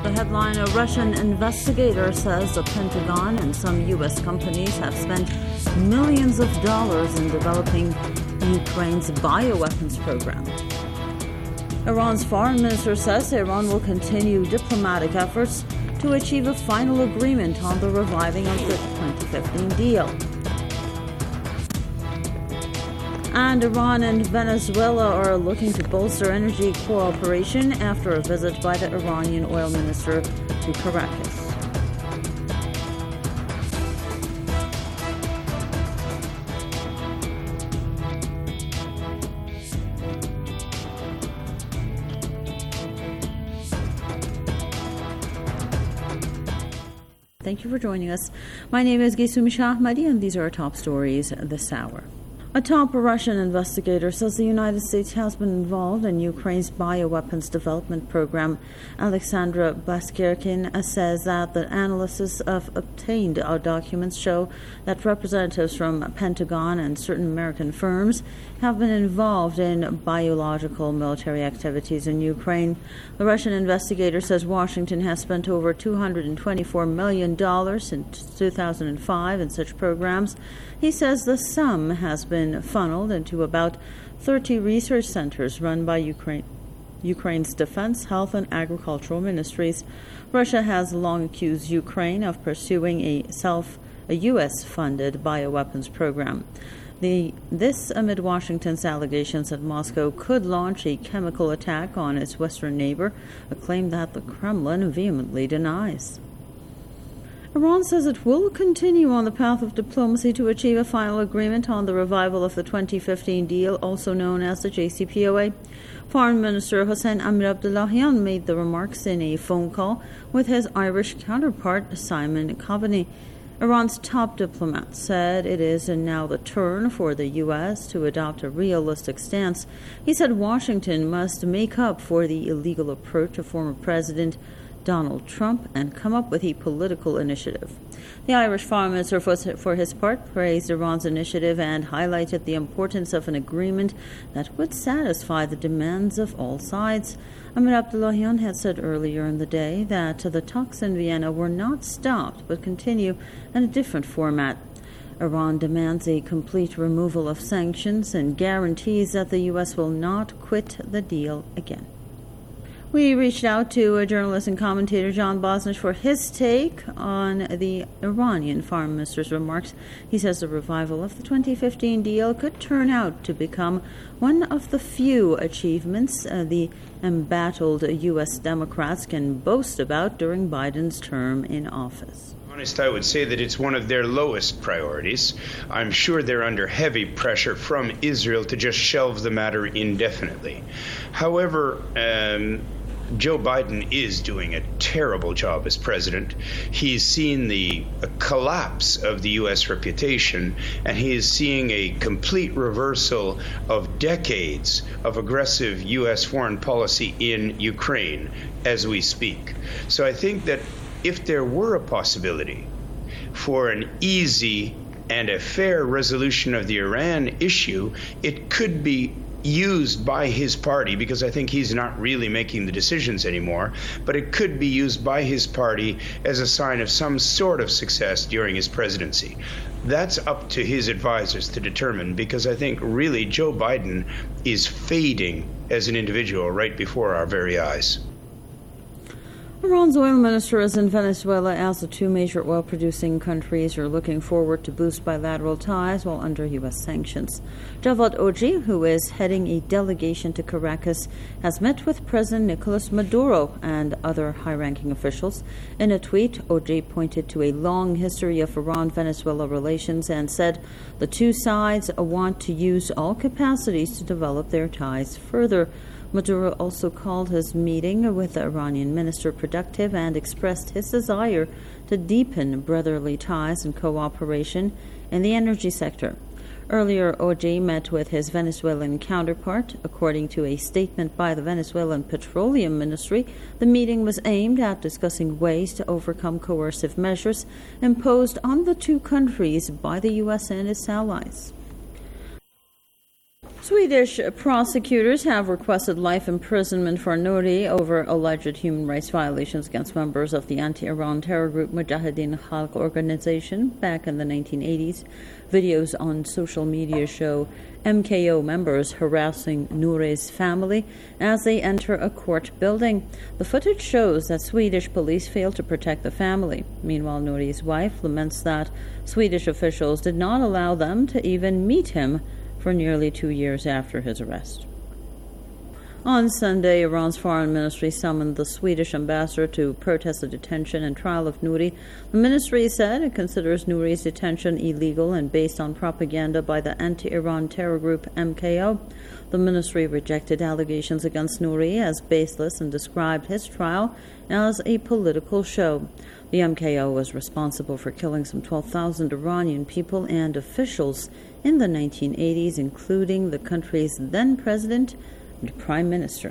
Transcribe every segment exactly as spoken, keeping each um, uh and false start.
The headline, a Russian investigator says the Pentagon and some U S companies have spent millions of dollars in developing Ukraine's bioweapons program. Iran's foreign minister says Iran will continue diplomatic efforts to achieve a final agreement on the reviving of the twenty fifteen deal. And Iran and Venezuela are looking to bolster energy cooperation after a visit by the Iranian oil minister to Caracas. Thank you for joining us. My name is Gesumi Shahmadi, and these are our top stories this hour. A top Russian investigator says the United States has been involved in Ukraine's bioweapons development program. Alexandra Blaskirkin says that the analysis of obtained documents show that representatives from Pentagon and certain American firms have been involved in biological military activities in Ukraine. The Russian investigator says Washington has spent over two hundred twenty-four million dollars since two thousand five in such programs. He says the sum has been funneled into about thirty research centers run by Ukraine, Ukraine's defense, health, and agricultural ministries. Russia has long accused Ukraine of pursuing a self, a U S-funded bioweapons program. The, this amid Washington's allegations that Moscow could launch a chemical attack on its western neighbor, a claim that the Kremlin vehemently denies. Iran says it will continue on the path of diplomacy to achieve a final agreement on the revival of the twenty fifteen deal, also known as the J C P O A. Foreign Minister Hossein Amir-Abdollahian made the remarks in a phone call with his Irish counterpart Simon Coveney. Iran's top diplomat said it is now the turn for the U S to adopt a realistic stance. He said Washington must make up for the illegal approach of former President Donald Trump and come up with a political initiative. The Irish Foreign Minister, for his part, praised Iran's initiative and highlighted the importance of an agreement that would satisfy the demands of all sides. Amir Abdollahian had said earlier in the day that the talks in Vienna were not stopped but continue in a different format. Iran demands a complete removal of sanctions and guarantees that the U S will not quit the deal again. We reached out to a journalist and commentator, John Bosnish, for his take on the Iranian foreign minister's remarks. He says the revival of the twenty fifteen deal could turn out to become one of the few achievements uh, the embattled U S Democrats can boast about during Biden's term in office. Honest, I would say that it's one of their lowest priorities. I'm sure they're under heavy pressure from Israel to just shelve the matter indefinitely. However, um, Joe Biden is doing a terrible job as president. He's seen the collapse of the U S reputation, and he is seeing a complete reversal of decades of aggressive U S foreign policy in Ukraine as we speak. So I think that if there were a possibility for an easy and a fair resolution of the Iran issue, it could be used by his party, because I think he's not really making the decisions anymore, but it could be used by his party as a sign of some sort of success during his presidency. That's up to his advisors to determine, because I think really Joe Biden is fading as an individual right before our very eyes. Iran's oil minister is in Venezuela as the two major oil-producing countries are looking forward to boost bilateral ties while under U S sanctions. Javad Oji, who is heading a delegation to Caracas, has met with President Nicolas Maduro and other high-ranking officials. In a tweet, Oji pointed to a long history of Iran-Venezuela relations and said the two sides want to use all capacities to develop their ties further. Maduro also called his meeting with the Iranian minister productive and expressed his desire to deepen brotherly ties and cooperation in the energy sector. Earlier, Oji met with his Venezuelan counterpart. According to a statement by the Venezuelan Petroleum Ministry, the meeting was aimed at discussing ways to overcome coercive measures imposed on the two countries by the U S and its allies. Swedish prosecutors have requested life imprisonment for Nouri over alleged human rights violations against members of the anti-Iran terror group Mujahideen Khalq organization back in the nineteen eighties. Videos on social media show M K O members harassing Nouri's family as they enter a court building. The footage shows that Swedish police failed to protect the family. Meanwhile, Nouri's wife laments that Swedish officials did not allow them to even meet him for nearly two years after his arrest. On Sunday, Iran's foreign ministry summoned the Swedish ambassador to protest the detention and trial of Nouri. The ministry said it considers Nouri's detention illegal and based on propaganda by the anti-Iran terror group M K O. The ministry rejected allegations against Nouri as baseless and described his trial as a political show. The M K O was responsible for killing some twelve thousand Iranian people and officials in the nineteen eighties, including the country's then president and prime minister.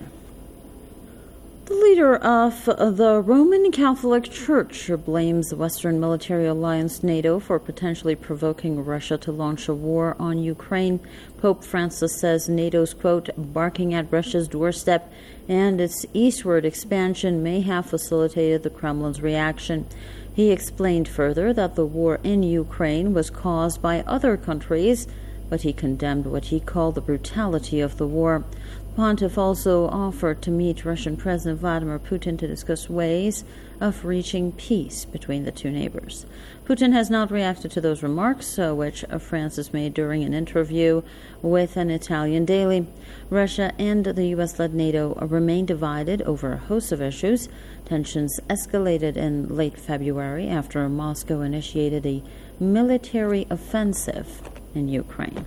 The leader of the Roman Catholic Church blames the Western military alliance NATO for potentially provoking Russia to launch a war on Ukraine. Pope Francis says NATO's, quote, barking at Russia's doorstep and its eastward expansion may have facilitated the Kremlin's reaction. He explained further that the war in Ukraine was caused by other countries, but he condemned what he called the brutality of the war. Pontiff also offered to meet Russian President Vladimir Putin to discuss ways of reaching peace between the two neighbors. Putin has not reacted to those remarks, uh, which uh, Francis made during an interview with an Italian daily. Russia and the U S-led NATO remain divided over a host of issues. Tensions escalated in late February after Moscow initiated a military offensive in Ukraine.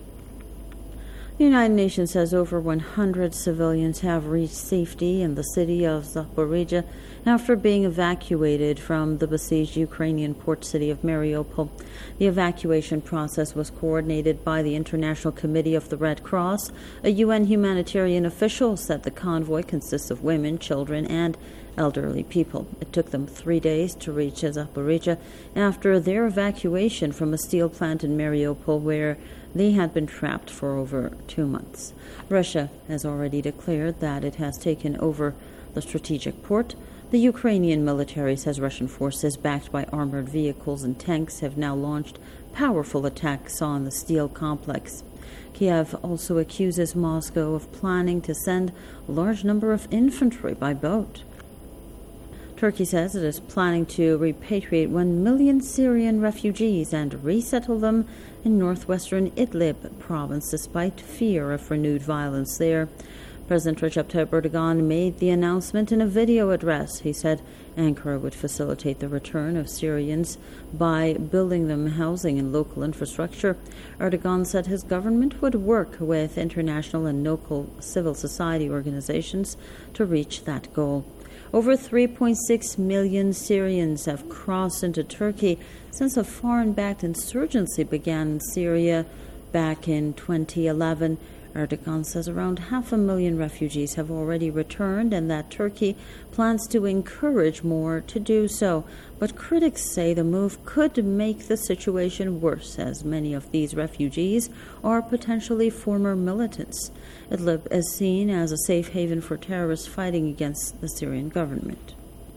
The United Nations says over one hundred civilians have reached safety in the city of Zaporizhzhia after being evacuated from the besieged Ukrainian port city of Mariupol. The evacuation process was coordinated by the International Committee of the Red Cross. A U N humanitarian official said the convoy consists of women, children, and elderly people. It took them three days to reach Zaporizhzhia after their evacuation from a steel plant in Mariupol, where they had been trapped for over two months. Russia has already declared that it has taken over the strategic port. The Ukrainian military says Russian forces, backed by armored vehicles and tanks, have now launched powerful attacks on the steel complex. Kiev also accuses Moscow of planning to send a large number of infantry by boat. Turkey says it is planning to repatriate one million Syrian refugees and resettle them in northwestern Idlib province despite fear of renewed violence there. President Recep Tayyip Erdogan made the announcement in a video address. He said Ankara would facilitate the return of Syrians by building them housing and local infrastructure. Erdogan said his government would work with international and local civil society organizations to reach that goal. Over three point six million Syrians have crossed into Turkey since a foreign-backed insurgency began in Syria back in twenty eleven. Erdogan says around half a million refugees have already returned and that Turkey plans to encourage more to do so. But critics say the move could make the situation worse, as many of these refugees are potentially former militants. Idlib is seen as a safe haven for terrorists fighting against the Syrian government.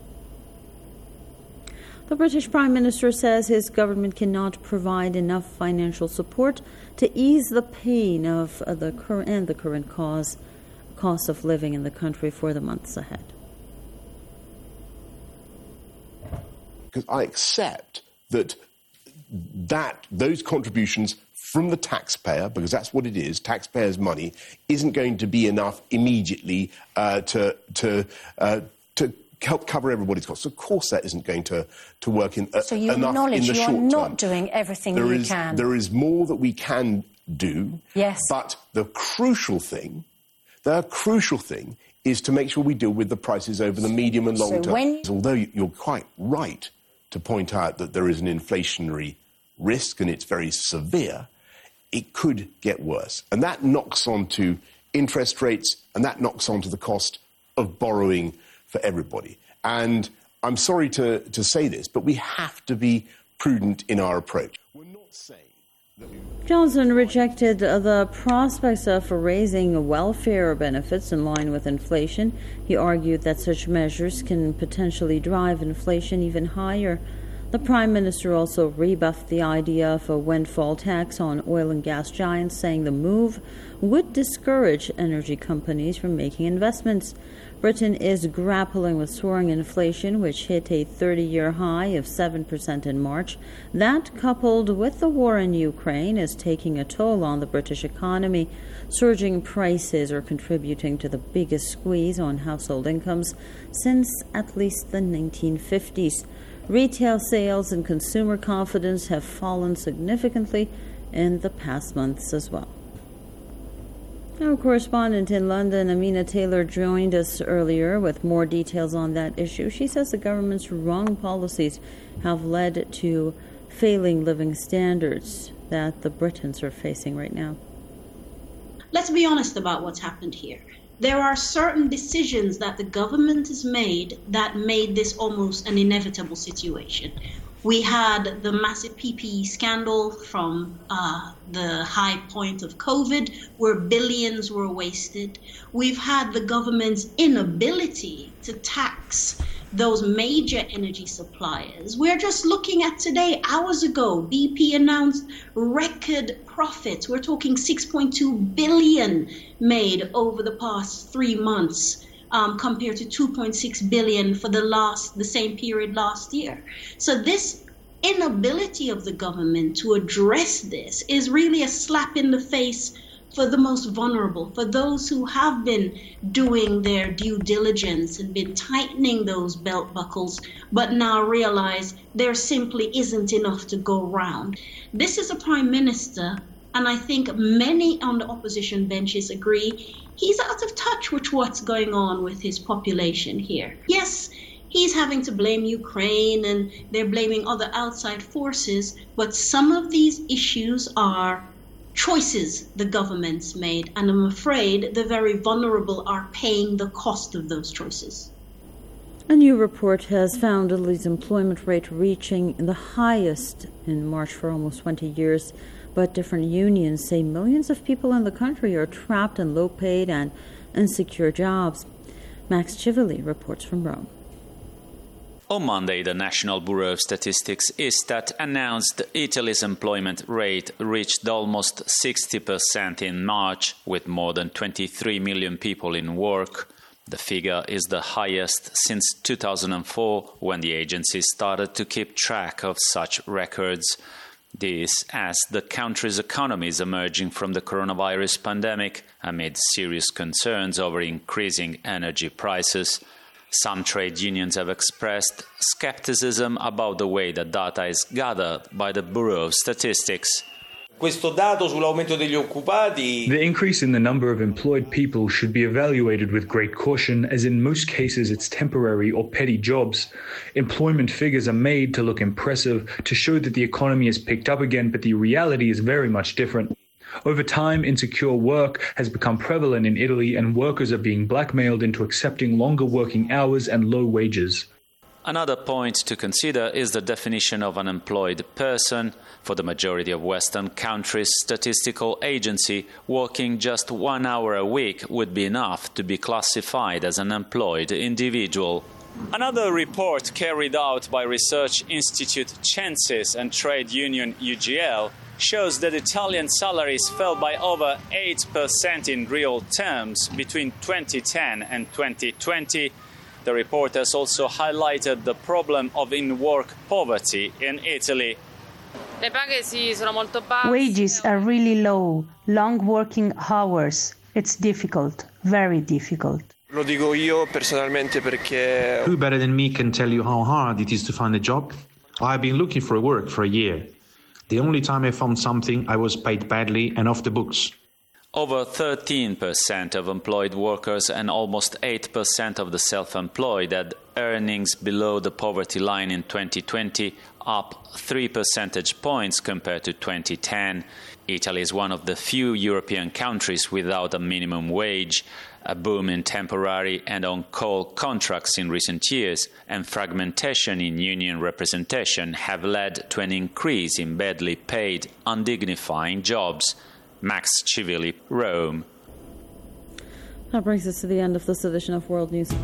The British Prime Minister says his government cannot provide enough financial support to ease the pain of the current and the current cause, cost of living in the country for the months ahead. Because I accept that that those contributions from the taxpayer, because that's what it is, taxpayers' money, isn't going to be enough immediately uh, to to uh, to help cover everybody's costs. Of course, that isn't going to, to work in uh, so you enough acknowledge in the you short are not term. Doing everything there you is, can. There is more that we can do. Yes. But the crucial thing, the crucial thing, is to make sure we deal with the prices over the medium and long so term. When... Although you're quite right to point out that there is an inflationary risk and it's very severe, it could get worse. And that knocks onto interest rates and that knocks onto the cost of borrowing for everybody. And I'm sorry to, to say this, but we have to be prudent in our approach. We're not saying Johnson rejected the prospects of raising welfare benefits in line with inflation. He argued that such measures can potentially drive inflation even higher. The Prime Minister also rebuffed the idea of a windfall tax on oil and gas giants, saying the move would discourage energy companies from making investments. Britain is grappling with soaring inflation, which hit a thirty-year high of seven percent in March. That, coupled with the war in Ukraine, is taking a toll on the British economy. Surging prices are contributing to the biggest squeeze on household incomes since at least the nineteen fifties. Retail sales and consumer confidence have fallen significantly in the past months as well. Our correspondent in London, Amina Taylor, joined us earlier with more details on that issue. She says the government's wrong policies have led to failing living standards that the Britons are facing right now. Let's be honest about what's happened here. There are certain decisions that the government has made that made this almost an inevitable situation. We had the massive P P E scandal from uh, the high point of COVID, where billions were wasted. We've had the government's inability to tax those major energy suppliers. We're just looking at today, hours ago, B P announced record profits. We're talking six point two billion made over the past three months. Um, compared to two point six billion for the last the same period last year. So this inability of the government to address this is really a slap in the face for the most vulnerable, for those who have been doing their due diligence and been tightening those belt buckles, but now realize there simply isn't enough to go round. This is a prime minister, and I think many on the opposition benches agree, he's out of touch with what's going on with his population here. Yes, he's having to blame Ukraine and they're blaming other outside forces, but some of these issues are choices the government's made, and I'm afraid the very vulnerable are paying the cost of those choices. A new report has found Italy's employment rate reaching the highest in March for almost twenty years. But different unions say millions of people in the country are trapped in low-paid and insecure jobs. Max Chivoli reports from Rome. On Monday, the National Bureau of Statistics Istat announced Italy's employment rate reached almost sixty percent in March, with more than twenty-three million people in work. The figure is the highest since two thousand four, when the agency started to keep track of such records. This as the country's economy is emerging from the coronavirus pandemic amid serious concerns over increasing energy prices. Some trade unions have expressed skepticism about the way the data is gathered by the Bureau of Statistics. The increase in the number of employed people should be evaluated with great caution, as in most cases it's temporary or petty jobs. Employment figures are made to look impressive, to show that the economy has picked up again, but the reality is very much different. Over time, insecure work has become prevalent in Italy, and workers are being blackmailed into accepting longer working hours and low wages. Another point to consider is the definition of an employed person. For the majority of Western countries, statistical agency, working just one hour a week would be enough to be classified as an employed individual. Another report carried out by research institute Censis and trade union U G L shows that Italian salaries fell by over eight percent in real terms between twenty ten and twenty twenty. The report has also highlighted the problem of in-work poverty in Italy. Wages are really low, long working hours. It's difficult, very difficult. Lo dico io personalmente perché... Who better than me can tell you how hard it is to find a job? I've been looking for work for a year. The only time I found something, I was paid badly and off the books. Over thirteen percent of employed workers and almost eight percent of the self-employed had earnings below the poverty line in twenty twenty, up three percentage points compared to twenty ten. Italy is one of the few European countries without a minimum wage. A boom in temporary and on-call contracts in recent years and fragmentation in union representation have led to an increase in badly paid, undignifying jobs. Max Civilli, Rome. That brings us to the end of this edition of World News.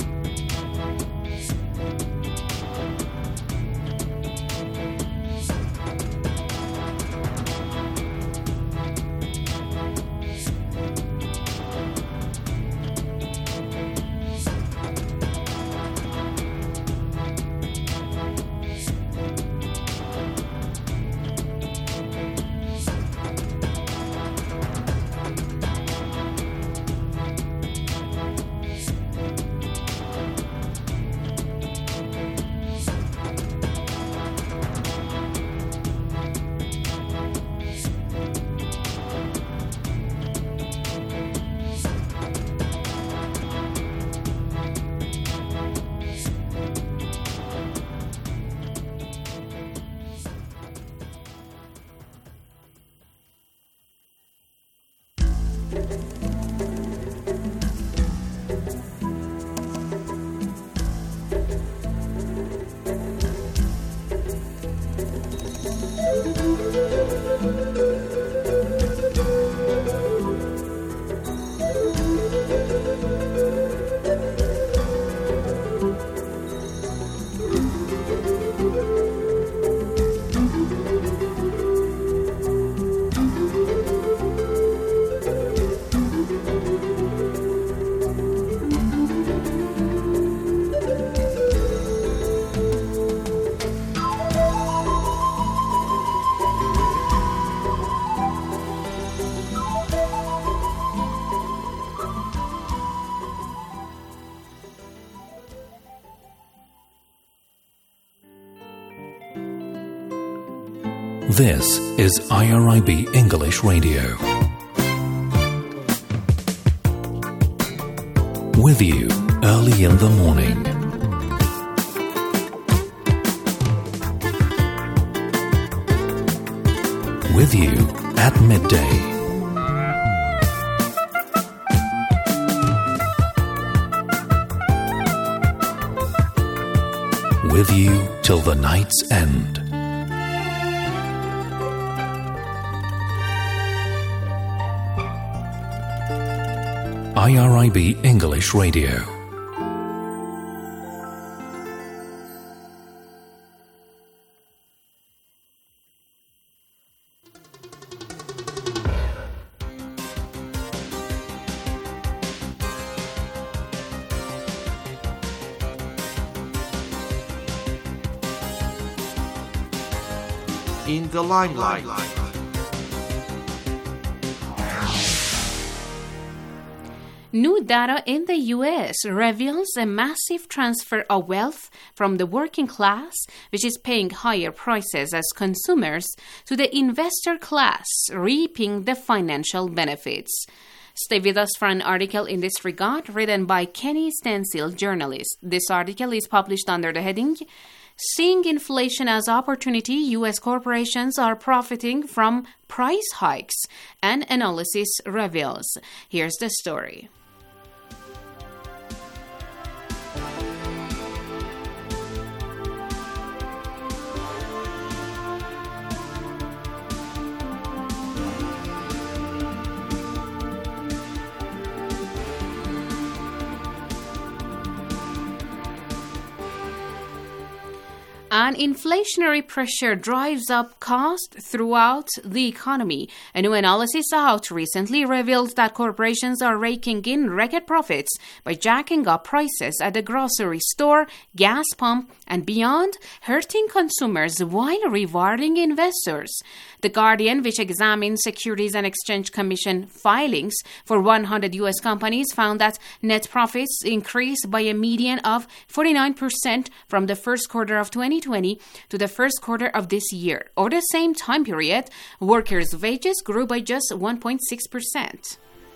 This is I R I B English Radio. With you early in the morning. With you at midday. With you till the night's end. I R I B English Radio. In the limelight. New data in the U S reveals a massive transfer of wealth from the working class, which is paying higher prices as consumers, to the investor class, reaping the financial benefits. Stay with us for an article in this regard written by Kenny Stansil, journalist. This article is published under the heading, Seeing Inflation as Opportunity, U S Corporations Are Profiting from Price Hikes, an analysis reveals. Here's the story. An inflationary pressure drives up costs throughout the economy. A new analysis out recently revealed that corporations are raking in record profits by jacking up prices at the grocery store, gas pump, and beyond, hurting consumers while rewarding investors. The Guardian, which examines Securities and Exchange Commission filings for one hundred U S companies, found that net profits increased by a median of forty-nine percent from the first quarter of twenty twenty to the first quarter of this year. Over the same time period, workers' wages grew by just one point six percent.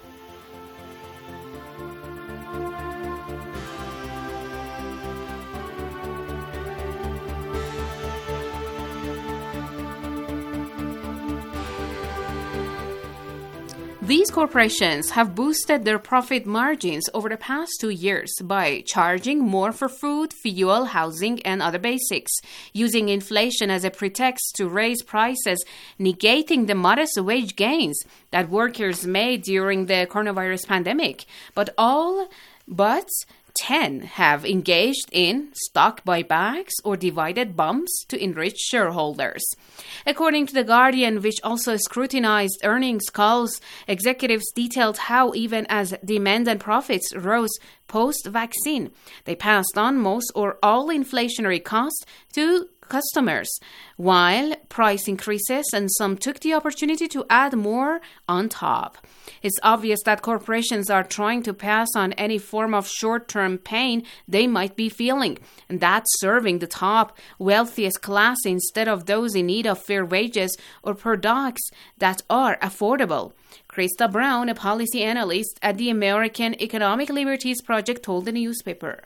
These corporations have boosted their profit margins over the past two years by charging more for food, fuel, housing, and other basics, using inflation as a pretext to raise prices, negating the modest wage gains that workers made during the coronavirus pandemic. But all but ten have engaged in stock buybacks or divided bumps to enrich shareholders. According to The Guardian, which also scrutinized earnings calls, executives detailed how even as demand and profits rose post-vaccine, they passed on most or all inflationary costs to customers, while price increases and some took the opportunity to add more on top. It's obvious that corporations are trying to pass on any form of short-term pain they might be feeling, and that's serving the top, wealthiest class instead of those in need of fair wages or products that are affordable. Krista Brown, a policy analyst at the American Economic Liberties Project, told the newspaper.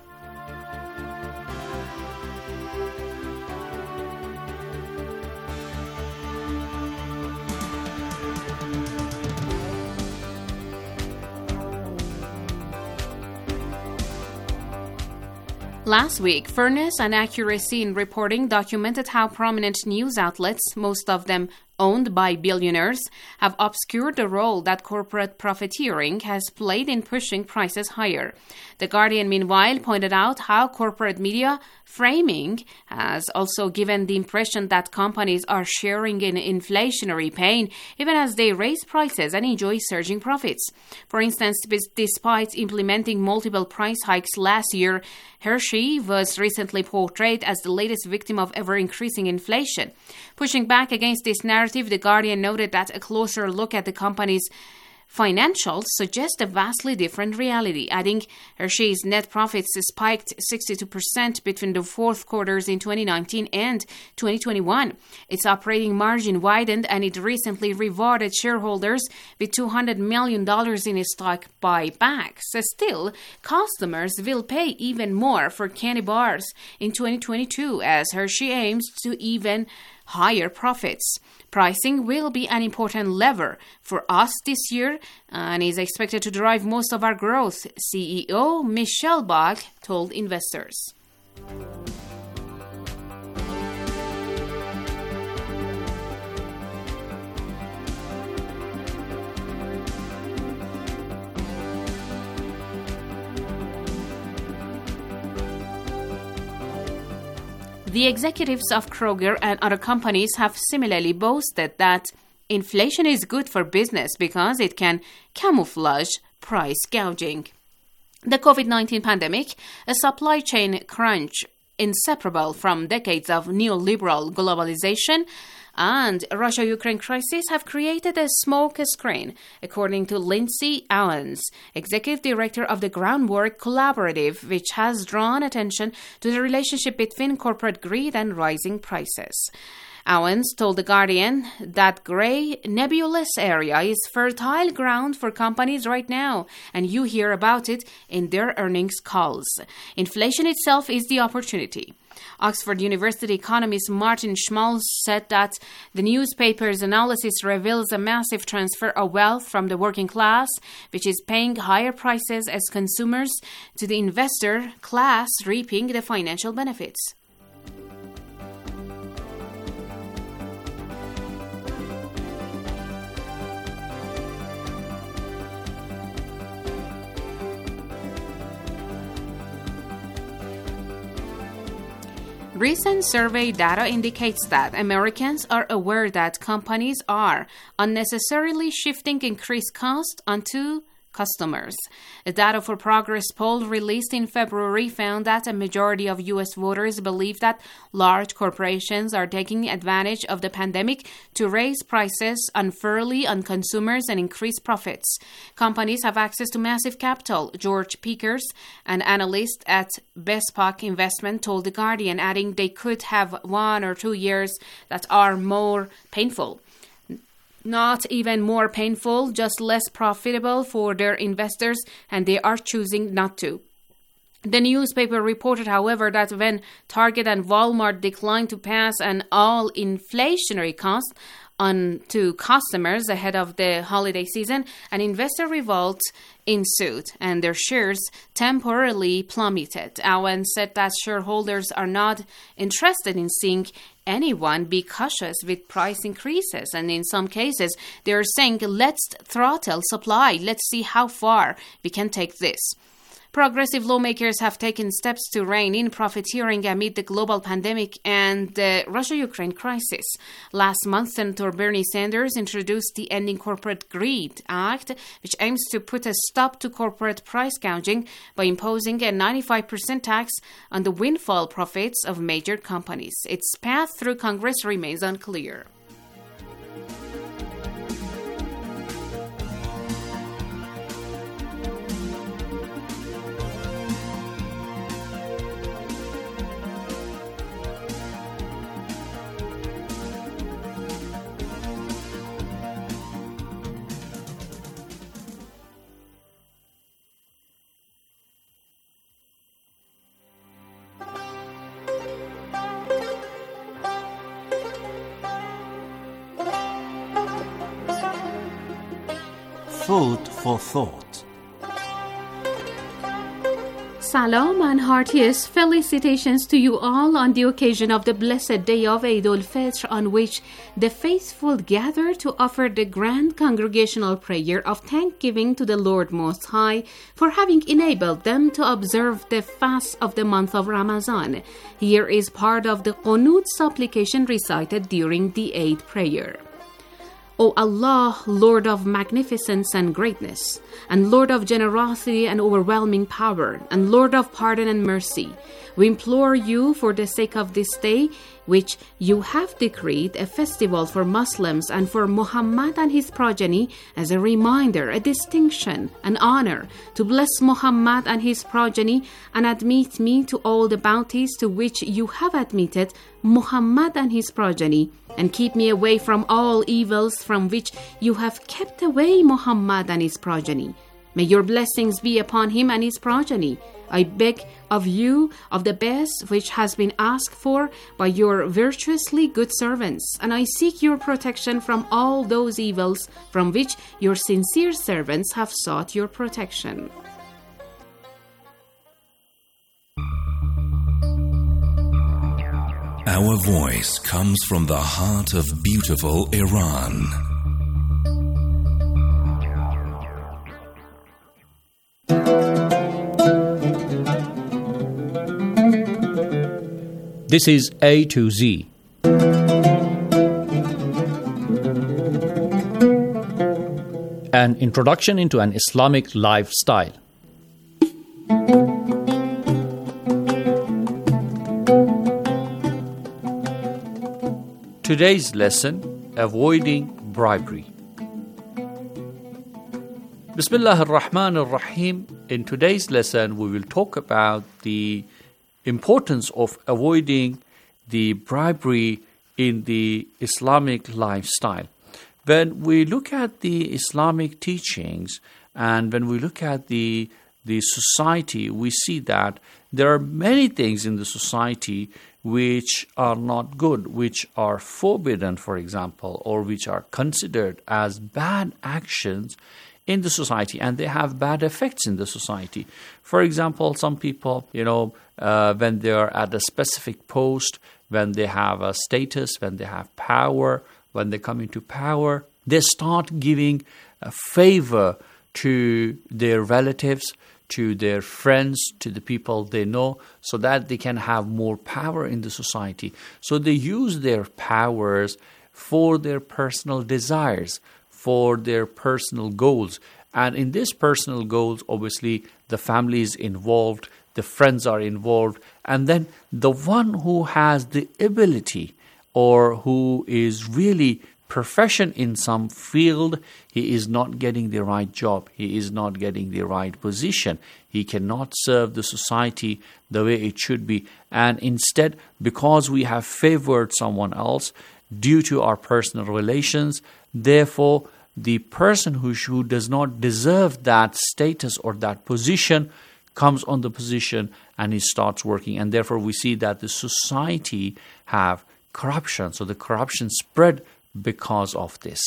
Last week, fairness and accuracy in reporting documented how prominent news outlets, most of them owned by billionaires, have obscured the role that corporate profiteering has played in pushing prices higher. The Guardian, meanwhile, pointed out how corporate media framing has also given the impression that companies are sharing in inflationary pain even as they raise prices and enjoy surging profits. For instance, despite implementing multiple price hikes last year, Hershey was recently portrayed as the latest victim of ever-increasing inflation. Pushing back against this narrative, The Guardian noted that a closer look at the company's financials suggest a vastly different reality, adding Hershey's net profits spiked sixty-two percent between the fourth quarters in twenty nineteen and twenty twenty-one. Its operating margin widened, and it recently rewarded shareholders with two hundred million dollars in stock buybacks. Still, customers will pay even more for candy bars in twenty twenty-two as Hershey aims to even higher profits. Pricing will be an important lever for us this year and is expected to drive most of our growth, C E O Michelle Bach told investors. The executives of Kroger and other companies have similarly boasted that inflation is good for business because it can camouflage price gouging. The COVID nineteen pandemic, a supply chain crunch inseparable from decades of neoliberal globalization, and Russia-Ukraine crisis have created a smoke screen, according to Lindsay Owens, executive director of the Groundwork Collaborative, which has drawn attention to the relationship between corporate greed and rising prices. Owens told The Guardian that grey, nebulous area is fertile ground for companies right now, and you hear about it in their earnings calls. Inflation itself is the opportunity. Oxford University economist Martin Schmalz said that the newspaper's analysis reveals a massive transfer of wealth from the working class, which is paying higher prices as consumers, to the investor class reaping the financial benefits. Recent survey data indicates that Americans are aware that companies are unnecessarily shifting increased costs onto customers. A Data for Progress poll released in February found that a majority of U S voters believe that large corporations are taking advantage of the pandemic to raise prices unfairly on consumers and increase profits. Companies have access to massive capital, George Pickers, an analyst at Bespoke Investment, told The Guardian, adding they could have one or two years that are more painful. Not even more painful, just less profitable for their investors, and they are choosing not to. The newspaper reported, however, that when Target and Walmart declined to pass an all-inflationary cost on to customers ahead of the holiday season, an investor revolt ensued, and their shares temporarily plummeted. Owen said that shareholders are not interested in seeing anyone be cautious with price increases, and in some cases they're saying, let's throttle supply, let's see how far we can take this. Progressive lawmakers have taken steps to rein in profiteering amid the global pandemic and the Russia-Ukraine crisis. Last month, Senator Bernie Sanders introduced the Ending Corporate Greed Act, which aims to put a stop to corporate price gouging by imposing a ninety-five percent tax on the windfall profits of major companies. Its path through Congress remains unclear. Food for thought. Salam and heartiest felicitations to you all on the occasion of the blessed day of Eid al-Fitr, on which the faithful gather to offer the grand congregational prayer of thanksgiving to the Lord Most High for having enabled them to observe the fast of the month of Ramadan. Here is part of the Qunut supplication recited during the Eid prayer. O Allah, Lord of magnificence and greatness, and Lord of generosity and overwhelming power, and Lord of pardon and mercy, we implore you for the sake of this day, which you have decreed a festival for Muslims and for Muhammad and his progeny, as a reminder, a distinction, an honor, to bless Muhammad and his progeny and admit me to all the bounties to which you have admitted Muhammad and his progeny, and keep me away from all evils from which you have kept away Muhammad and his progeny. May your blessings be upon him and his progeny. I beg of you of the best which has been asked for by your virtuously good servants, and I seek your protection from all those evils from which your sincere servants have sought your protection. Our voice comes from the heart of beautiful Iran. This is A to Z. An introduction into an Islamic lifestyle. Today's lesson, avoiding bribery. Bismillah ar-Rahman ar-Rahim. In today's lesson, we will talk about the importance of avoiding the bribery in the Islamic lifestyle. When we look at the Islamic teachings and when we look at the the society, we see that there are many things in the society which are not good, which are forbidden, for example, or which are considered as bad actions in the society, and they have bad effects in the society. For example, some people, you know, uh, when they are at a specific post, when they have a status, when they have power, when they come into power, they start giving a favor to their relatives, to their friends, to the people they know, so that they can have more power in the society. So they use their powers for their personal desires, for their personal goals. And in this personal goals, obviously, the family is involved, the friends are involved, and then the one who has the ability or who is really profession in some field, he is not getting the right job, he is not getting the right position, he cannot serve the society the way it should be. And instead, because we have favored someone else due to our personal relations, therefore the person who, who does not deserve that status or that position comes on the position and he starts working. And therefore we see that the society have corruption. So the corruption spread because of this.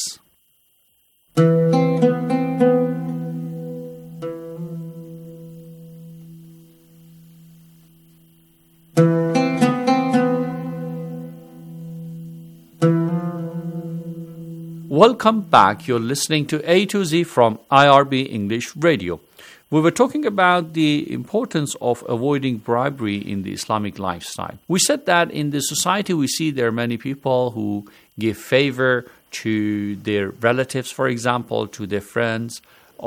Welcome back. You're listening to A to Z from I R B English Radio. We were talking about the importance of avoiding bribery in the Islamic lifestyle. We said that in the society we see there are many people who give favor to their relatives, for example, to their friends,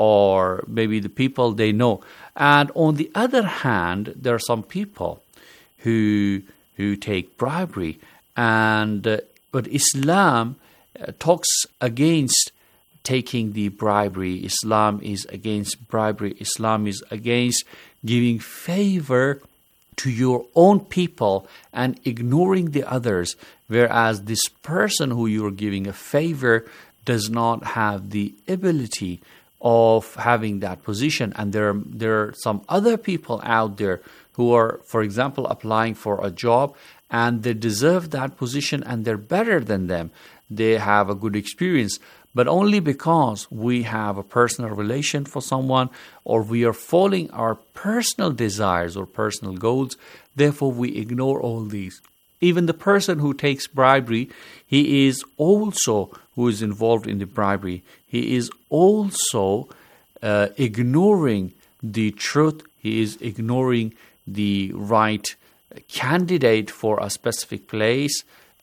or maybe the people they know. And on the other hand, there are some people who who take bribery. And uh, but Islam uh, talks against taking the bribery. Islam is against bribery. Islam is against giving favor to your own people and ignoring the others, whereas this person who you are giving a favor does not have the ability of having that position. And there are, there are some other people out there who are, for example, applying for a job and they deserve that position and they're better than them. They have a good experience. But only because we have a personal relation for someone or we are following our personal desires or personal goals, therefore we ignore all these. Even the person who takes bribery, he is also who is involved in the bribery. He is also uh, ignoring the truth. He is ignoring the right candidate for a specific place,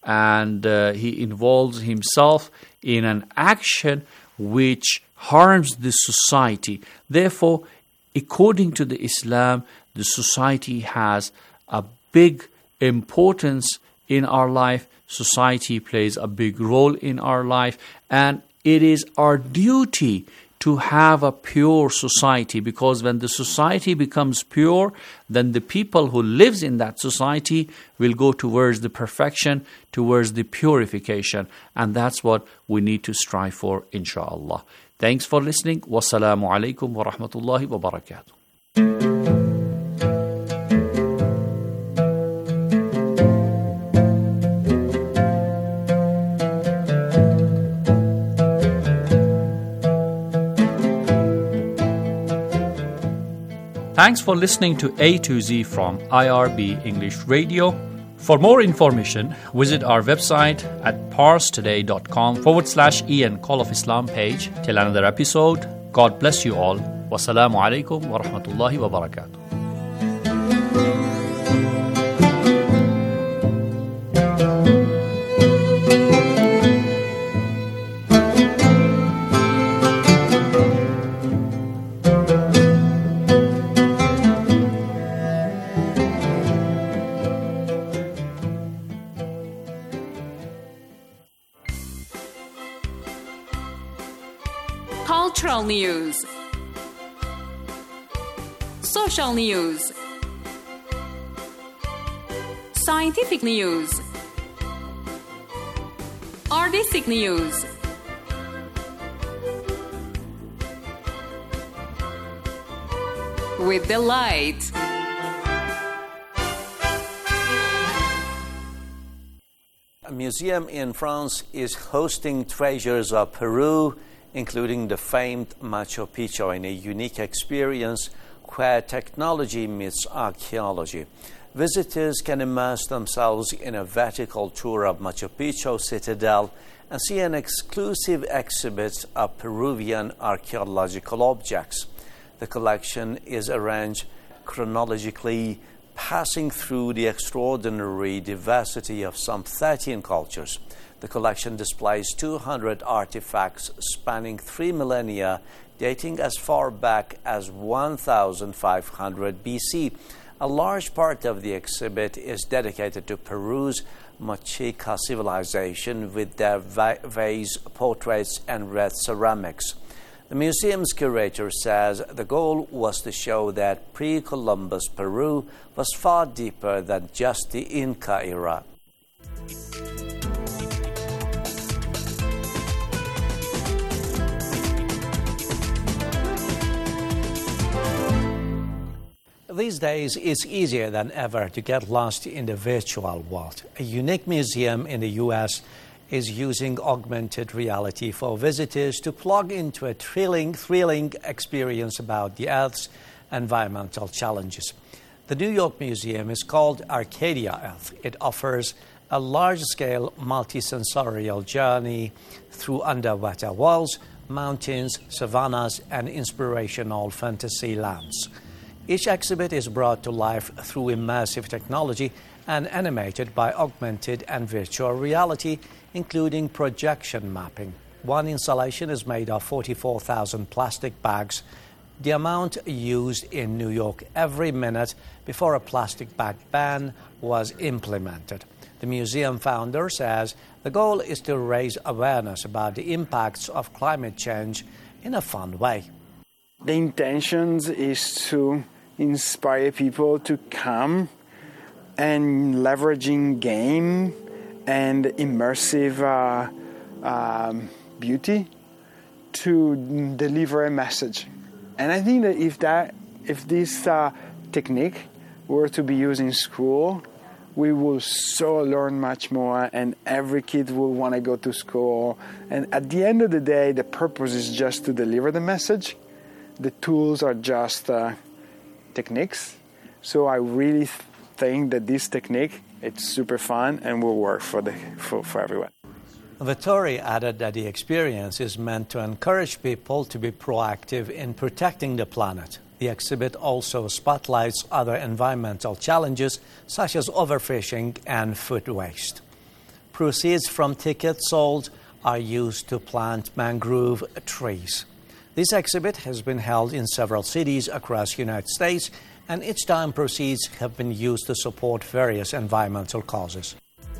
and uh, he involves himself in an action which harms the society. Therefore, according to the Islam, the society has a big importance in our life. Society plays a big role in our life, and it is our duty to have a pure society, because when the society becomes pure, then the people who lives in that society will go towards the perfection, towards the purification, and that's what we need to strive for, inshallah. Thanks for listening. Wassalamu alaikum wa rahmatullahi wa barakatuh. Thanks for listening to A to Z from I R B English Radio. For more information, visit our website at parstoday.com forward slash Ian Call of Islam page. Till another episode, God bless you all. Wassalamu alaikum wa rahmatullahi wa barakatuh. Cultural news, social news, scientific news, artistic news, with delight. A museum in France is hosting treasures of Peru, including the famed Machu Picchu, in a unique experience where technology meets archaeology. Visitors can immerse themselves in a vertical tour of Machu Picchu citadel and see an exclusive exhibit of Peruvian archaeological objects. The collection is arranged chronologically, passing through the extraordinary diversity of some thirteen cultures. The collection displays two hundred artifacts spanning three millennia, dating as far back as one thousand five hundred B C. A large part of the exhibit is dedicated to Peru's Mochica civilization with their va- vase, portraits, and red ceramics. The museum's curator says the goal was to show that pre-Columbus Peru was far deeper than just the Inca era. These days, it's easier than ever to get lost in the virtual world. A unique museum in the U S is using augmented reality for visitors to plug into a thrilling, thrilling experience about the Earth's environmental challenges. The New York Museum is called Arcadia Earth. It offers a large-scale, multisensorial journey through underwater worlds, mountains, savannas, and inspirational fantasy lands. Each exhibit is brought to life through immersive technology and animated by augmented and virtual reality, including projection mapping. One installation is made of forty-four thousand plastic bags, the amount used in New York every minute before a plastic bag ban was implemented. The museum founder says the goal is to raise awareness about the impacts of climate change in a fun way. The intention is to inspire people to come and leveraging game and immersive uh, um, beauty to deliver a message. And I think that if that if this uh, technique were to be used in school, we will so learn much more, and every kid will want to go to school. And at the end of the day, the purpose is just to deliver the message. The tools are just uh, techniques. So I really th- think that this technique, it's super fun and will work for the for, for everyone. Vittori added that the experience is meant to encourage people to be proactive in protecting the planet. The exhibit also spotlights other environmental challenges such as overfishing and food waste. Proceeds from tickets sold are used to plant mangrove trees. This exhibit has been held in several cities across the United States, and each time proceeds have been used to support various environmental causes.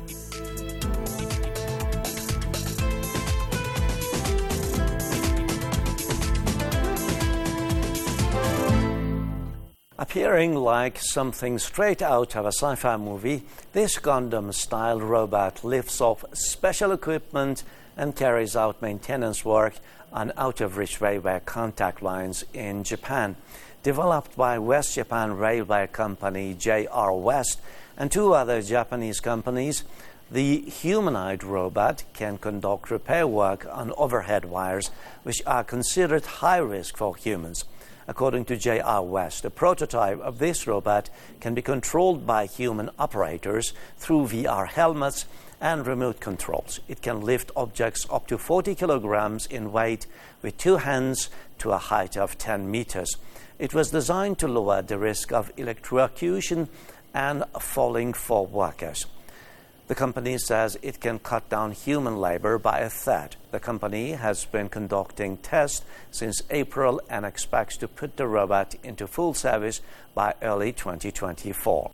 Appearing like something straight out of a sci-fi movie, this Gundam-style robot lifts off special equipment and carries out maintenance work on out-of-reach railway contact lines in Japan. Developed by West Japan Railway Company J R West and two other Japanese companies, the humanoid robot can conduct repair work on overhead wires, which are considered high risk for humans. According to J R West, a prototype of this robot can be controlled by human operators through V R helmets and remote controls. It can lift objects up to forty kilograms in weight with two hands to a height of ten meters. It was designed to lower the risk of electrocution and falling for workers. The company says it can cut down human labor by a third. The company has been conducting tests since April and expects to put the robot into full service by early twenty twenty-four.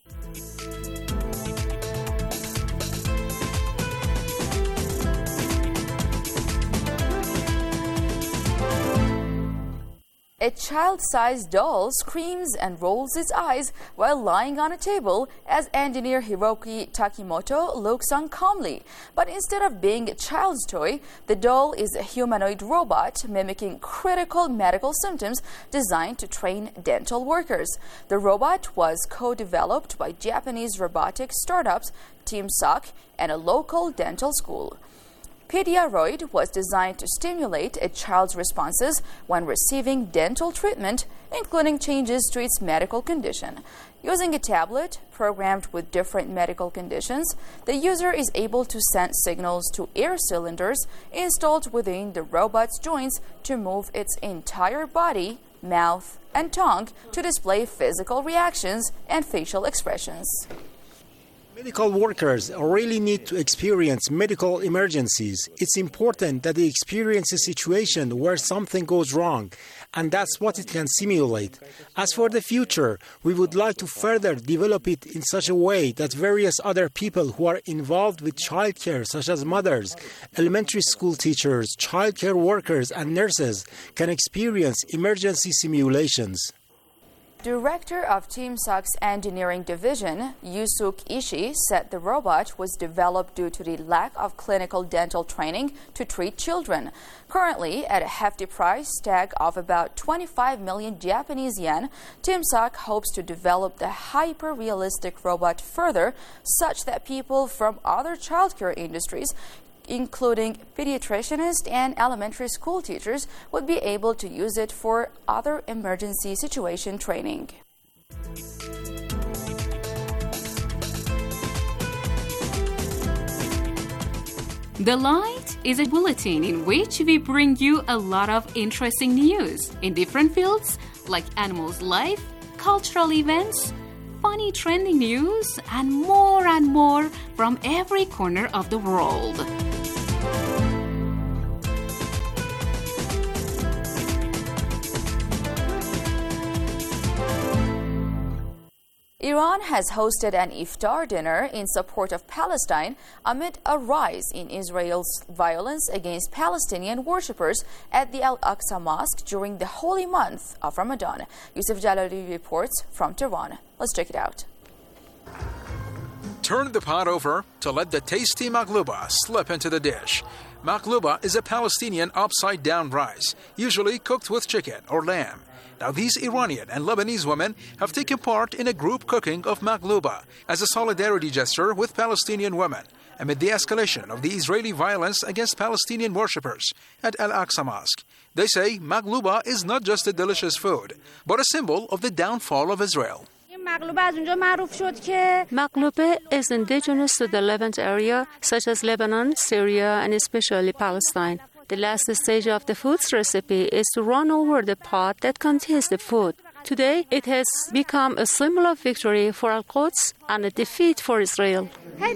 A child-sized doll screams and rolls its eyes while lying on a table as engineer Hiroki Takimoto looks on calmly. But instead of being a child's toy, the doll is a humanoid robot mimicking critical medical symptoms designed to train dental workers. The robot was co-developed by Japanese robotic startups Team Sock and a local dental school. Pediaroid was designed to stimulate a child's responses when receiving dental treatment, including changes to its medical condition. Using a tablet programmed with different medical conditions, the user is able to send signals to air cylinders installed within the robot's joints to move its entire body, mouth, and tongue to display physical reactions and facial expressions. Medical workers really need to experience medical emergencies. It's important that they experience a situation where something goes wrong, and that's what it can simulate. As for the future, we would like to further develop it in such a way that various other people who are involved with childcare, such as mothers, elementary school teachers, childcare workers, and nurses, can experience emergency simulations. Director of TeamSock's engineering division, Yusuk Ishii, said the robot was developed due to the lack of clinical dental training to treat children. Currently, at a hefty price tag of about twenty-five million Japanese yen, TeamSock hopes to develop the hyper-realistic robot further, such that people from other childcare industries, including pediatricians and elementary school teachers, would be able to use it for other emergency situation training. The Light is a bulletin in which we bring you a lot of interesting news in different fields like animals' life, cultural events, funny trending news, and more and more from every corner of the world. Iran has hosted an iftar dinner in support of Palestine amid a rise in Israel's violence against Palestinian worshippers at the Al-Aqsa Mosque during the holy month of Ramadan. Yusuf Jalali reports from Tehran. Let's check it out. Turn the pot over to let the tasty maghluba slip into the dish. Maghluba is a Palestinian upside-down rice, usually cooked with chicken or lamb. Now, these Iranian and Lebanese women have taken part in a group cooking of maghluba as a solidarity gesture with Palestinian women amid the escalation of the Israeli violence against Palestinian worshippers at Al-Aqsa Mosque. They say maghluba is not just a delicious food, but a symbol of the downfall of Israel. Maghluba is indigenous to the Levant area, such as Lebanon, Syria, and especially Palestine. The last stage of the food's recipe is to run over the pot that contains the food. Today, it has become a symbol of victory for Al-Quds and a defeat for Israel.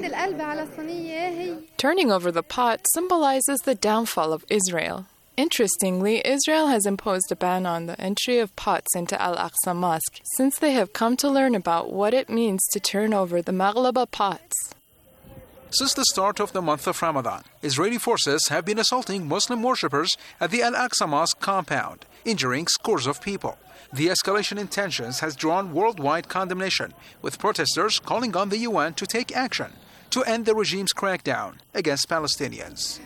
Turning over the pot symbolizes the downfall of Israel. Interestingly, Israel has imposed a ban on the entry of pots into Al-Aqsa Mosque since they have come to learn about what it means to turn over the maghluba pots. Since the start of the month of Ramadan, Israeli forces have been assaulting Muslim worshippers at the Al-Aqsa Mosque compound, injuring scores of people. The escalation in tensions has drawn worldwide condemnation, with protesters calling on the U N to take action to end the regime's crackdown against Palestinians.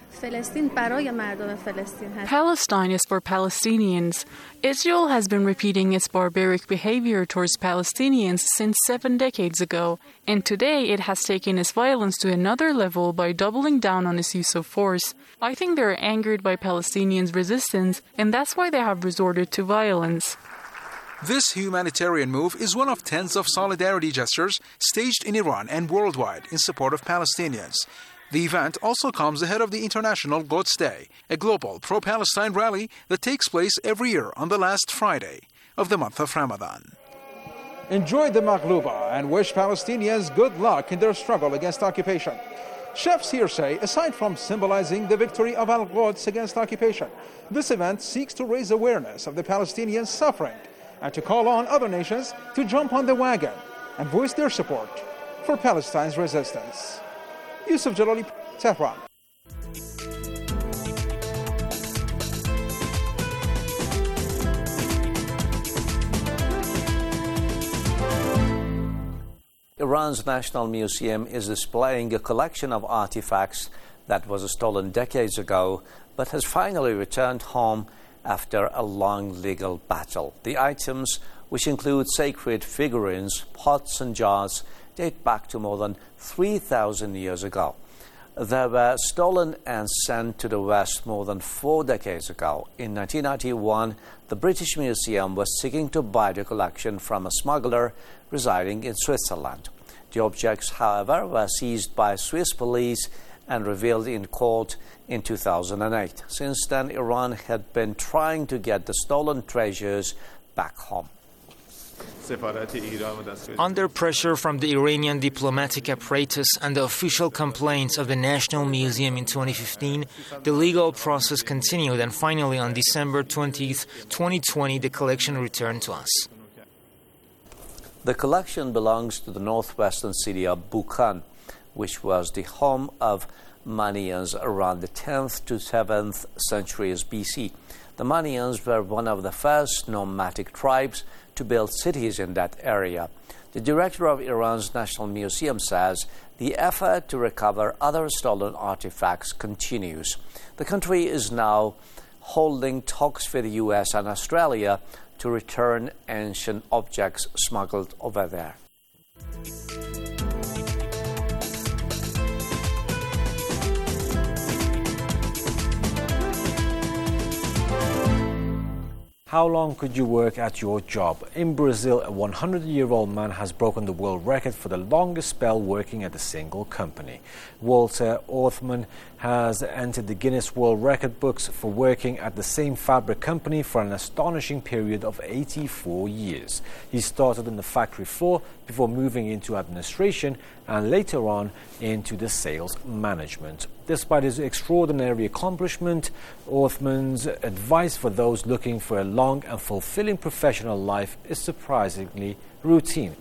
Palestine is for Palestinians. Israel has been repeating its barbaric behavior towards Palestinians since seven decades ago, and today it has taken its violence to another level by doubling down on its use of force. I think they are angered by Palestinians' resistance, and that's why they have resorted to violence. This humanitarian move is one of tens of solidarity gestures staged in Iran and worldwide in support of Palestinians. The event also comes ahead of the International Quds Day, a global pro-Palestine rally that takes place every year on the last Friday of the month of Ramadan. Enjoy the maghluba and wish Palestinians good luck in their struggle against occupation. Chefs here say, aside from symbolizing the victory of Al-Quds against occupation, this event seeks to raise awareness of the Palestinian suffering and to call on other nations to jump on the wagon and voice their support for Palestine's resistance. Yusuf Jalali, Tehran. Iran's National Museum is displaying a collection of artifacts that was stolen decades ago, but has finally returned home after a long legal battle. The items, which include sacred figurines, pots and jars, date back to more than three thousand years ago. They were stolen and sent to the West more than four decades ago. In nineteen ninety-one, the British Museum was seeking to buy the collection from a smuggler residing in Switzerland. The objects, however, were seized by Swiss police and revealed in court in two thousand eight. Since then, Iran had been trying to get the stolen treasures back home. Under pressure from the Iranian diplomatic apparatus and the official complaints of the National Museum in twenty fifteen, the legal process continued, and finally on December twentieth, twenty twenty, the collection returned to us. The collection belongs to the northwestern city of Bukhan, which was the home of Manians around the tenth to seventh centuries B C. The Manians were one of the first nomadic tribes to build cities in that area. The director of Iran's National Museum says the effort to recover other stolen artifacts continues. The country is now holding talks with the U S and Australia to return ancient objects smuggled over there. How long could you work at your job? In Brazil, a one hundred year old man has broken the world record for the longest spell working at a single company. Walter Orthman has entered the Guinness World Record books for working at the same fabric company for an astonishing period of eighty-four years. He started in the factory floor before moving into administration and later on into the sales management. Despite his extraordinary accomplishment, Orthman's advice for those looking for a long and fulfilling professional life is surprisingly routine.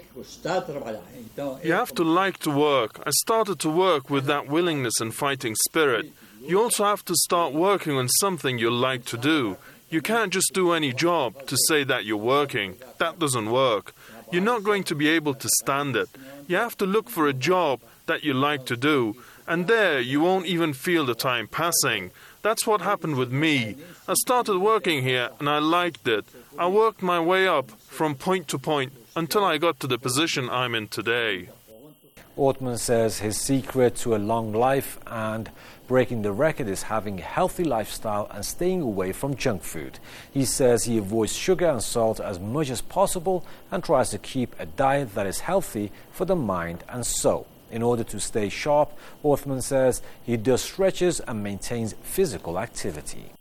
You have to like to work. I started to work with that willingness and fighting spirit. You also have to start working on something you like to do. You can't just do any job to say that you're working. That doesn't work. You're not going to be able to stand it. You have to look for a job that you like to do, and there you won't even feel the time passing. That's what happened with me. I started working here and I liked it. I worked my way up from point to point until I got to the position I'm in today. Orthman says his secret to a long life and breaking the record is having a healthy lifestyle and staying away from junk food. He says he avoids sugar and salt as much as possible and tries to keep a diet that is healthy for the mind and soul. In order to stay sharp, Orthman says he does stretches and maintains physical activity.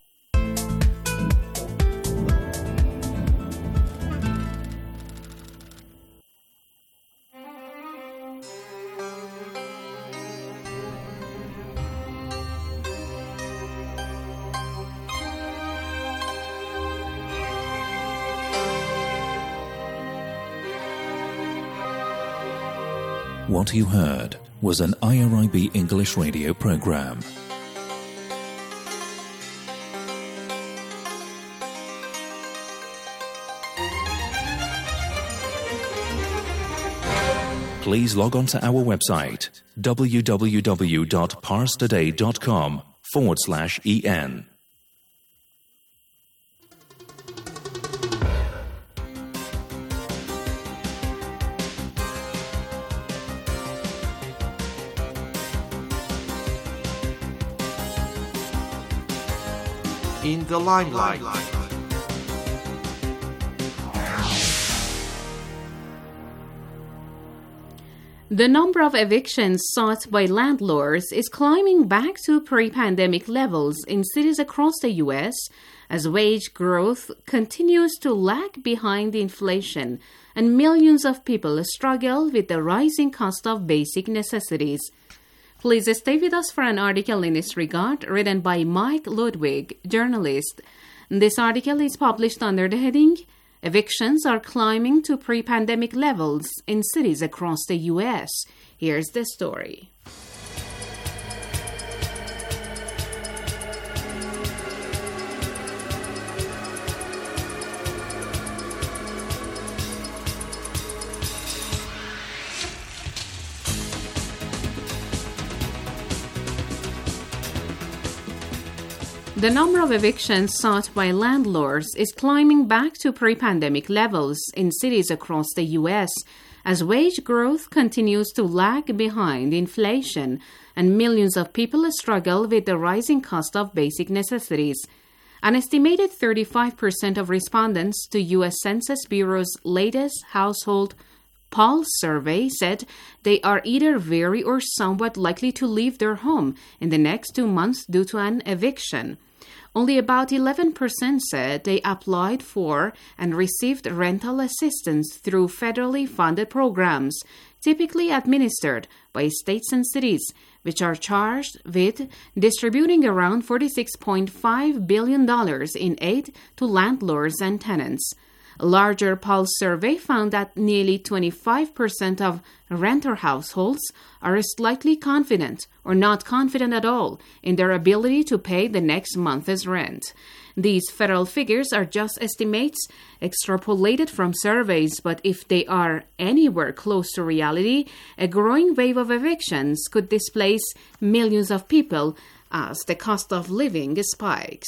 What you heard was an I R I B English radio program. Please log on to our website w w w dot pars today dot com forward slash en. In the limelight. The number of evictions sought by landlords is climbing back to pre-pandemic levels in cities across the U S as wage growth continues to lag behind inflation and millions of people struggle with the rising cost of basic necessities. Please stay with us for an article in this regard written by Mike Ludwig, journalist. This article is published under the heading, Evictions are climbing to pre-pandemic levels in cities across the U S. Here's the story. The number of evictions sought by landlords is climbing back to pre-pandemic levels in cities across the U S as wage growth continues to lag behind inflation and millions of people struggle with the rising cost of basic necessities. An estimated thirty-five percent of respondents to U S Census Bureau's latest household Pulse survey said they are either very or somewhat likely to leave their home in the next two months due to an eviction. Only about eleven percent said they applied for and received rental assistance through federally funded programs, typically administered by states and cities, which are charged with distributing around forty-six point five billion dollars in aid to landlords and tenants. A larger Pulse survey found that nearly twenty-five percent of renter households are slightly confident or not confident at all in their ability to pay the next month's rent. These federal figures are just estimates extrapolated from surveys, but if they are anywhere close to reality, a growing wave of evictions could displace millions of people as the cost of living spikes.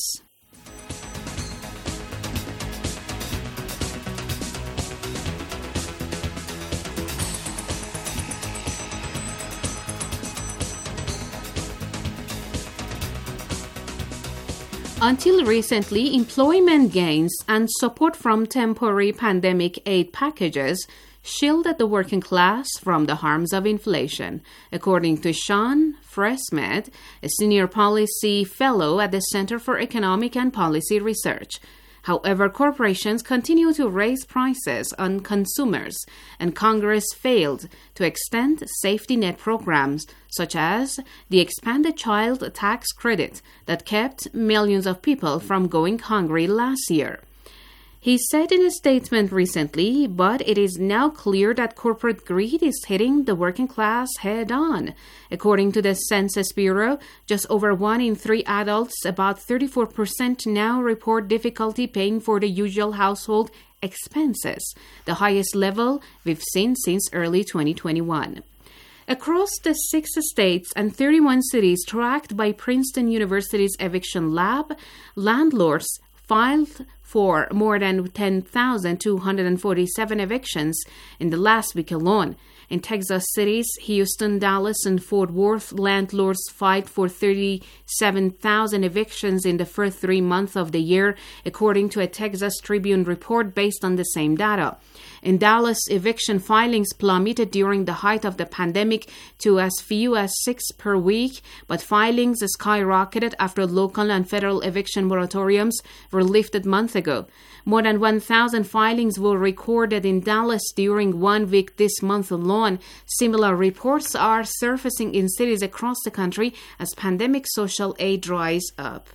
Until recently, employment gains and support from temporary pandemic aid packages shielded the working class from the harms of inflation, according to Sean Fresmed, a senior policy fellow at the Center for Economic and Policy Research. However, corporations continue to raise prices on consumers, and Congress failed to extend safety net programs such as the expanded child tax credit that kept millions of people from going hungry last year. He said in a statement recently, but it is now clear that corporate greed is hitting the working class head-on. According to the Census Bureau, just over one in three adults, about thirty-four percent now report difficulty paying for the usual household expenses, the highest level we've seen since early twenty twenty-one. Across the six states and thirty-one cities tracked by Princeton University's Eviction Lab, landlords filed for more than ten thousand two hundred forty-seven evictions in the last week alone. In Texas cities, Houston, Dallas, and Fort Worth, landlords filed for thirty-seven thousand evictions in the first three months of the year, according to a Texas Tribune report based on the same data. In Dallas, eviction filings plummeted during the height of the pandemic to as few as six per week, but filings skyrocketed after local and federal eviction moratoriums were lifted months ago. More than one thousand filings were recorded in Dallas during one week this month alone. Similar reports are surfacing in cities across the country as pandemic social aid dries up.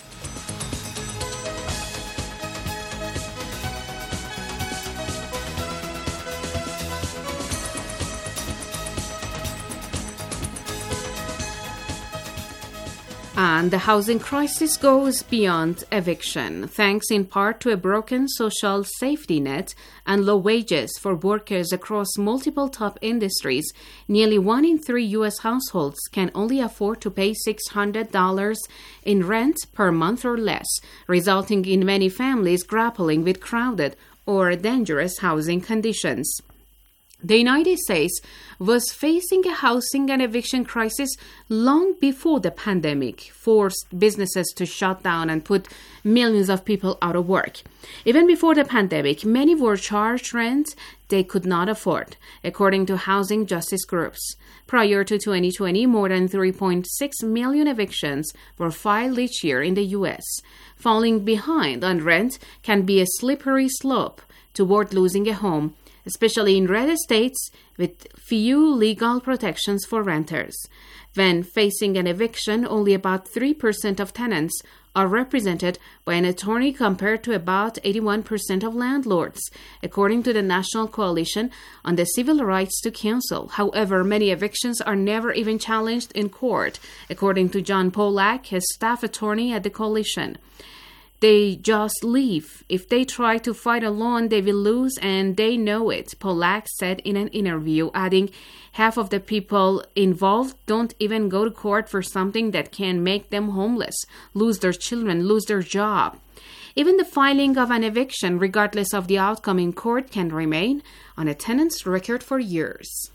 And the housing crisis goes beyond eviction, thanks in part to a broken social safety net and low wages for workers across multiple top industries. Nearly one in three U S households can only afford to pay six hundred dollars in rent per month or less, resulting in many families grappling with crowded or dangerous housing conditions. The United States was facing a housing and eviction crisis long before the pandemic forced businesses to shut down and put millions of people out of work. Even before the pandemic, many were charged rent they could not afford, according to housing justice groups. Prior to twenty twenty, more than three point six million evictions were filed each year in the U S. Falling behind on rent can be a slippery slope toward losing a home, especially in red states with few legal protections for renters. When facing an eviction, only about three percent of tenants are represented by an attorney compared to about eighty-one percent of landlords, according to the National Coalition on the Civil Rights to Counsel. However, many evictions are never even challenged in court, according to John Polak, his staff attorney at the coalition. They just leave. If they try to fight alone, they will lose, and they know it, Polak said in an interview, adding, half of the people involved don't even go to court for something that can make them homeless, lose their children, lose their job. Even the filing of an eviction, regardless of the outcome in court, can remain on a tenant's record for years.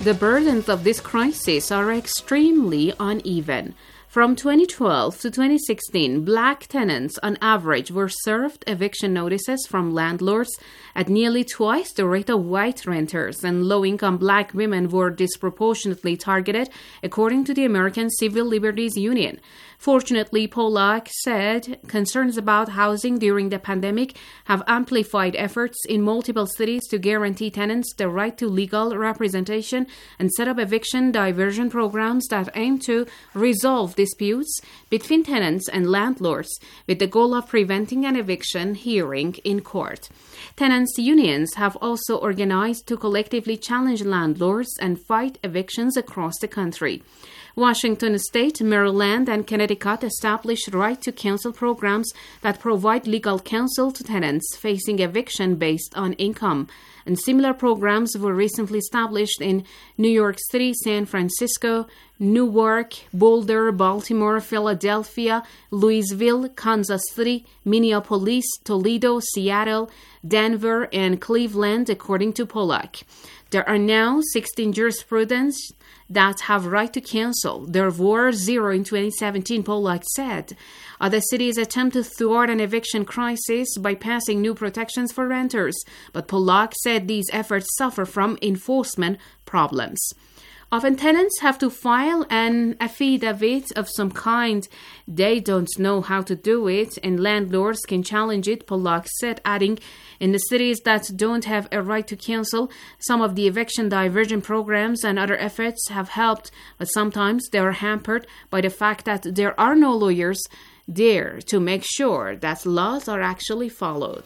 The burdens of this crisis are extremely uneven. From twenty twelve to twenty sixteen, black tenants on average were served eviction notices from landlords at nearly twice the rate of white renters, and low-income black women were disproportionately targeted, according to the American Civil Liberties Union. Fortunately, Pollack said concerns about housing during the pandemic have amplified efforts in multiple cities to guarantee tenants the right to legal representation and set up eviction diversion programs that aim to resolve disputes between tenants and landlords with the goal of preventing an eviction hearing in court. Tenants' unions have also organized to collectively challenge landlords and fight evictions across the country. Washington State, Maryland, and Connecticut established right-to-counsel programs that provide legal counsel to tenants facing eviction based on income. And similar programs were recently established in New York City, San Francisco, Newark, Boulder, Baltimore, Philadelphia, Louisville, Kansas City, Minneapolis, Toledo, Seattle, Denver, and Cleveland, according to Pollack. There are now sixteen jurisprudence that have right to counsel. There were zero in twenty seventeen, Pollack said. Other cities attempt to thwart an eviction crisis by passing new protections for renters, but Pollack said these efforts suffer from enforcement problems. Often tenants have to file an affidavit of some kind. They don't know how to do it, and landlords can challenge it, Pollack said, adding, in the cities that don't have a right to counsel, some of the eviction diversion programs and other efforts have helped, but sometimes they are hampered by the fact that there are no lawyers there to make sure that laws are actually followed.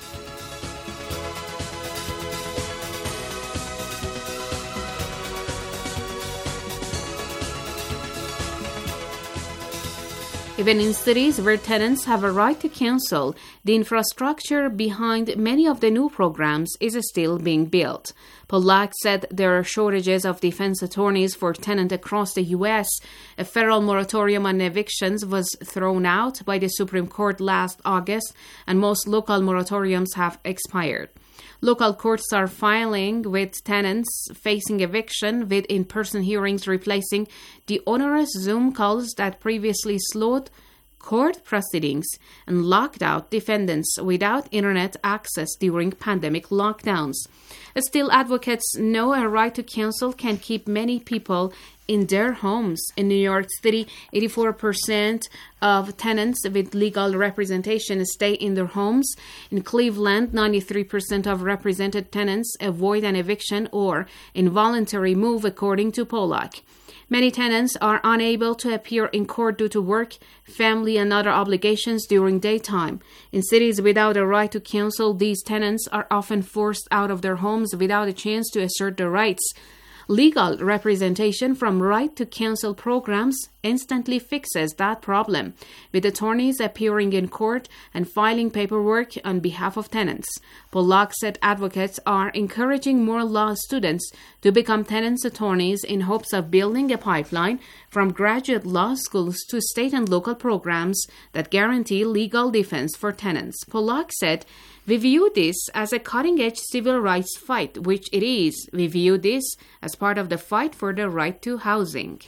Even in cities where tenants have a right to counsel, the infrastructure behind many of the new programs is still being built. Pollack said there are shortages of defense attorneys for tenants across the U S. A federal moratorium on evictions was thrown out by the Supreme Court last August, and most local moratoriums have expired. Local courts are filing with tenants facing eviction, with in-person hearings replacing the onerous Zoom calls that previously slowed court proceedings and locked out defendants without internet access during pandemic lockdowns. Still, advocates know a right to counsel can keep many people in their homes. In New York City, eighty-four percent of tenants with legal representation stay in their homes. In Cleveland, ninety-three percent of represented tenants avoid an eviction or involuntary move, according to Pollack. Many tenants are unable to appear in court due to work, family, and other obligations during daytime. In cities without a right to counsel, these tenants are often forced out of their homes without a chance to assert their rights. Legal representation from right to counsel programs instantly fixes that problem, with attorneys appearing in court and filing paperwork on behalf of tenants. Pollack said advocates are encouraging more law students to become tenants' attorneys in hopes of building a pipeline from graduate law schools to state and local programs that guarantee legal defense for tenants. Pollack said, "We view this as a cutting-edge civil rights fight," which it is. We view this as part of the fight for the right to housing.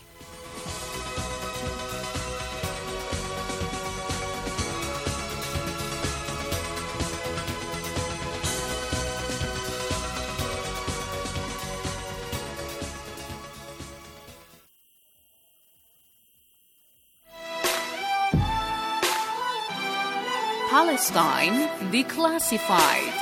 Palestine Declassified.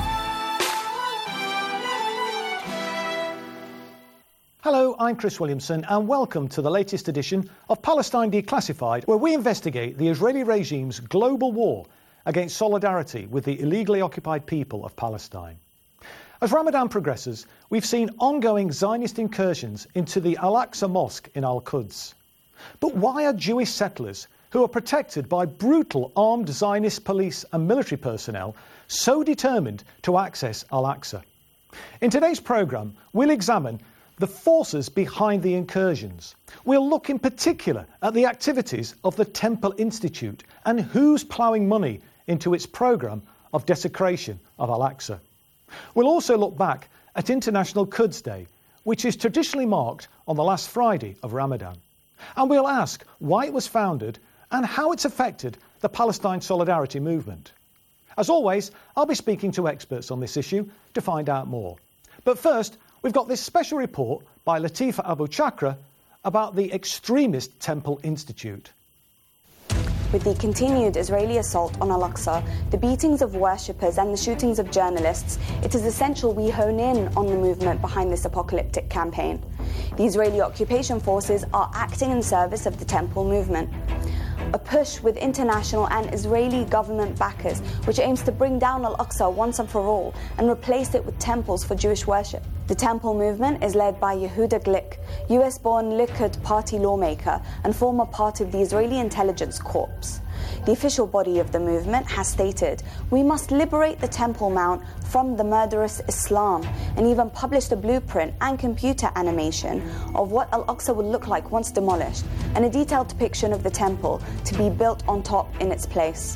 Hello, I'm Chris Williamson, and welcome to the latest edition of Palestine Declassified, where we investigate the Israeli regime's global war against solidarity with the illegally occupied people of Palestine. As Ramadan progresses, we've seen ongoing Zionist incursions into the Al-Aqsa Mosque in Al-Quds. But why are Jewish settlers, who are protected by brutal armed Zionist police and military personnel, so determined to access Al-Aqsa? In today's programme, we'll examine the forces behind the incursions. We'll look in particular at the activities of the Temple Institute and who's ploughing money into its programme of desecration of Al-Aqsa. We'll also look back at International Quds Day, which is traditionally marked on the last Friday of Ramadan. And we'll ask why it was founded and how it's affected the Palestine Solidarity movement. As always, I'll be speaking to experts on this issue to find out more. But first, we've got this special report by Latifa Abu Chakra about the extremist Temple Institute. With the continued Israeli assault on Al-Aqsa, the beatings of worshippers and the shootings of journalists, it is essential we hone in on the movement behind this apocalyptic campaign. The Israeli occupation forces are acting in service of the Temple movement. A push with international and Israeli government backers which aims to bring down Al-Aqsa once and for all and replace it with temples for Jewish worship. The Temple movement is led by Yehuda Glick, U S-born Likud party lawmaker and former part of the Israeli Intelligence Corps. The official body of the movement has stated, "We must liberate the Temple Mount from the murderous Islam," and even published a blueprint and computer animation of what Al-Aqsa would look like once demolished, and a detailed depiction of the temple to be built on top in its place.